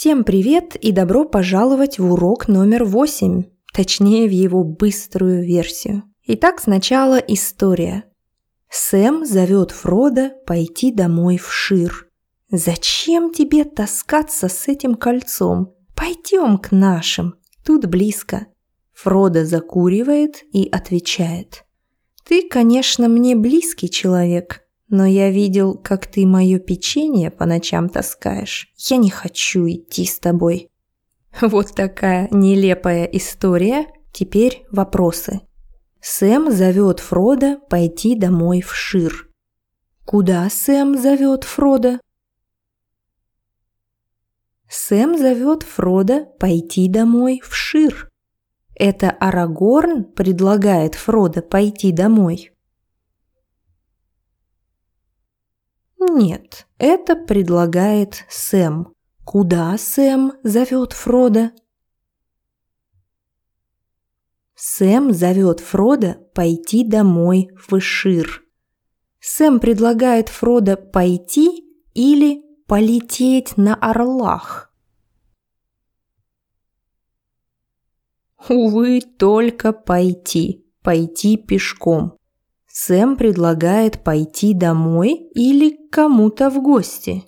Всем привет и добро пожаловать в урок номер 8, точнее в его быструю версию. Итак, сначала история. Сэм зовет Фродо пойти домой в Шир. «Зачем тебе таскаться с этим кольцом? Пойдем к нашим, тут близко». Фродо закуривает и отвечает: «Ты, конечно, мне близкий человек, но я видел, как ты мое печенье по ночам таскаешь. Я не хочу идти с тобой». Вот такая нелепая история. Теперь вопросы. Сэм зовет Фродо пойти домой в Шир. Куда Сэм зовет Фродо? Сэм зовет Фродо пойти домой в Шир. Это Арагорн предлагает Фродо пойти домой? Нет, это предлагает Сэм. Куда Сэм зовет Фродо? Сэм зовет Фродо пойти домой в Шир. Сэм предлагает Фродо пойти или полететь на орлах? Увы, только пойти пешком. Сэм предлагает пойти домой или к кому-то в гости.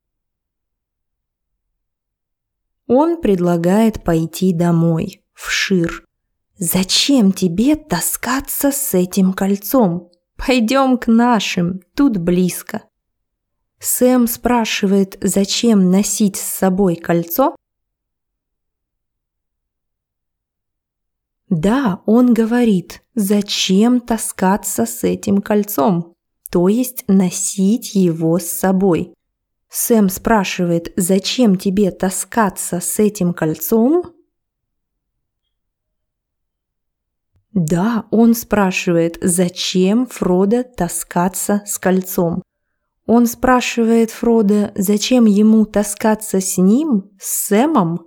Он предлагает пойти домой, в Шир. «Зачем тебе таскаться с этим кольцом? Пойдем к нашим, тут близко». Сэм спрашивает, зачем носить с собой кольцо? Да, он говорит, зачем таскаться с этим кольцом, то есть носить его с собой. Сэм спрашивает, зачем тебе таскаться с этим кольцом? Да, он спрашивает, зачем Фродо таскаться с кольцом. Он спрашивает Фродо, зачем ему таскаться с ним, с Сэмом?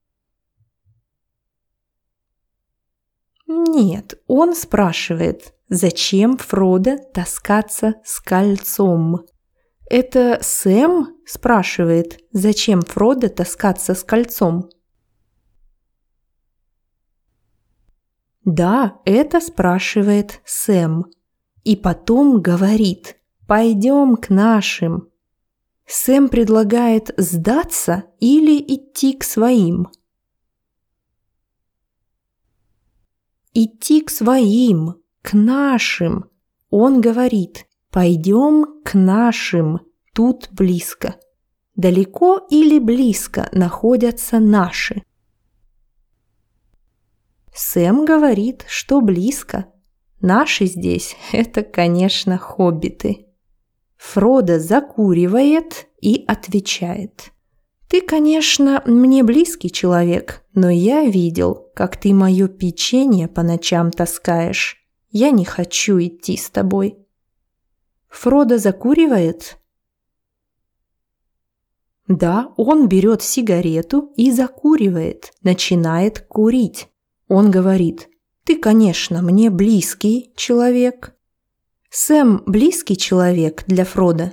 Нет, он спрашивает, зачем Фродо таскаться с кольцом. Это Сэм спрашивает, зачем Фродо таскаться с кольцом? Да, это спрашивает Сэм. И потом говорит, пойдем к нашим. Сэм предлагает сдаться или идти к своим? Идти к своим, к нашим. Он говорит, пойдем к нашим, тут близко. Далеко или близко находятся наши? Сэм говорит, что близко. Наши здесь – это, конечно, хоббиты. Фродо закуривает и отвечает: «Ты, конечно, мне близкий человек, но я видел, как ты мое печенье по ночам таскаешь. Я не хочу идти с тобой». Фродо закуривает? Да, он берет сигарету и закуривает, начинает курить. Он говорит: «Ты, конечно, мне близкий человек». Сэм близкий человек для Фродо?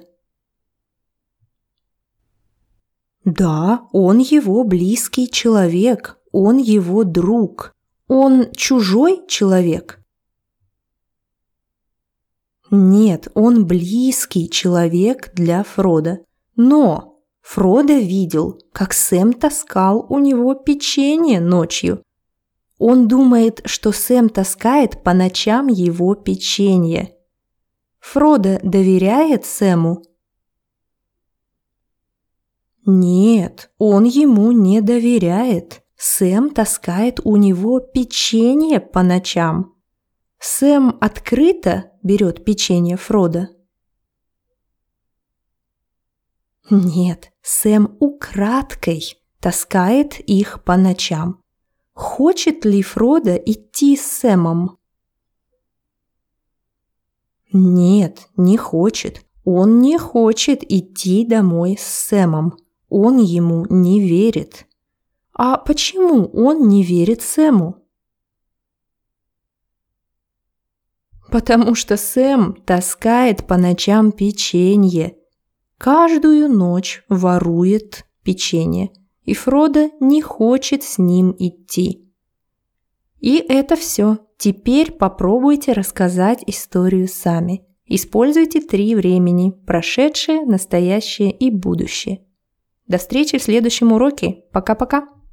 Да, он его близкий человек, он его друг. Он чужой человек? Нет, он близкий человек для Фродо. Но Фродо видел, как Сэм таскал у него печенье ночью. Он думает, что Сэм таскает по ночам его печенье. Фродо доверяет Сэму? Нет, он ему не доверяет. Сэм таскает у него печенье по ночам. Сэм открыто берет печенье Фродо? Нет, Сэм украдкой таскает их по ночам. Хочет ли Фродо идти с Сэмом? Нет, не хочет. Он не хочет идти домой с Сэмом. Он ему не верит. А почему он не верит Сэму? Потому что Сэм таскает по ночам печенье. Каждую ночь ворует печенье. и Фродо не хочет с ним идти. И это все. Теперь попробуйте рассказать историю сами. Используйте 3 времени – прошедшее, настоящее и будущее. До встречи в следующем уроке. Пока-пока!